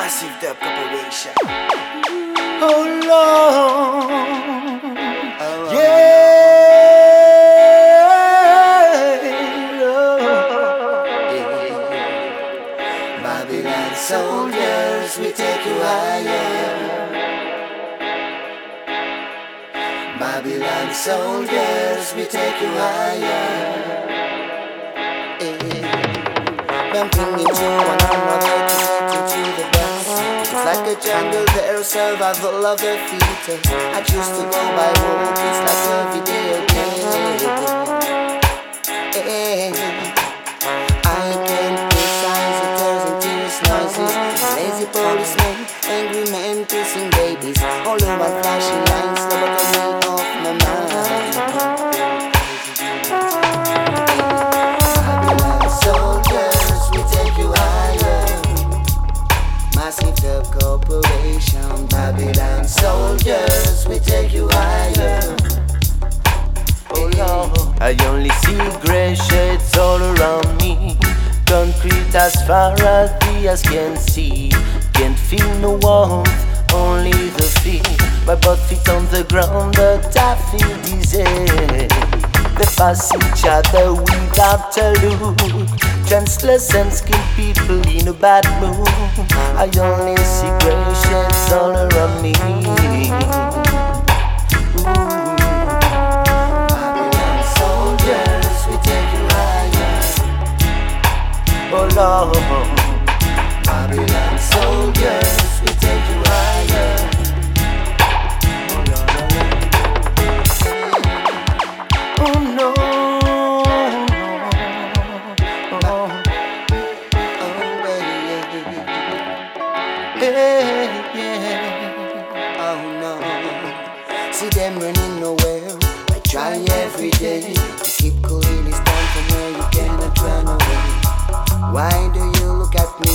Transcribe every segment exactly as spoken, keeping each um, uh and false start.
Massive Dub Corporation. Oh Lord, oh, yeah, Lord. Yeah. Babylon soldiers, we take you higher. Babylon soldiers, we take you higher. Yeah. Bumping into one another to get you to the best. It's like a jungle there, survival of the fittest. I choose to go by hope, it's like a video game. Hey, I can criticize the tears and tears noises. Lazy policemen, angry men kissing babies. All over flashing lights, lobotomy off my mind. Babylon soldiers, we take you higher. Massive Dub Corporation. Babylon soldiers, we take you higher. Oh Lord, I only see grey shades all around me. Concrete as far as the eyes can see. Can't feel no warmth, only the fear. My both feet on the ground, but I feel dizzy. They pass each other without a look. Translucent skin people in a bad mood. I only see grey shades all around me. Babylon soldiers, we take you higher. Oh Lord, Babylon soldiers, we take you higher. oh no, Oh, baby. hey, yeah. Oh no. See them running nowhere. I try every day to keep cool in this time from where you cannot run away. Why do you look at me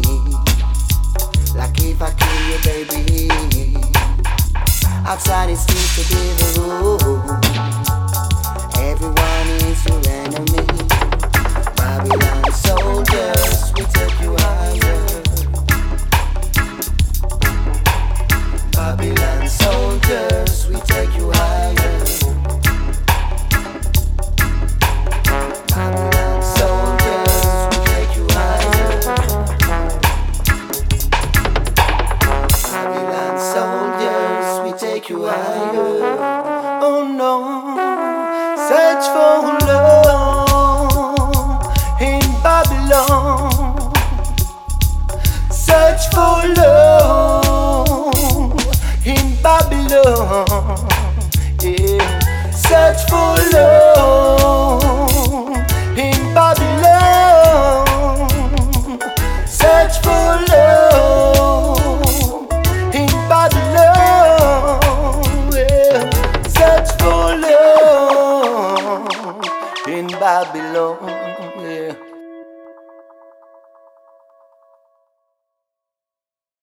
like if I kill you, baby? Outside it seems to be the rule. Everyone is your enemy. Babylon soldiers, we take you higher. Babylon soldiers, we take you higher. Babylon soldiers, we take you higher. Babylon soldiers, we take you higher. Oh no, search for love in Babylon. Search for love in Babylon. Yeah, search for love in Babylon. Search for love in Babylon. Yeah, search for love in Babylon.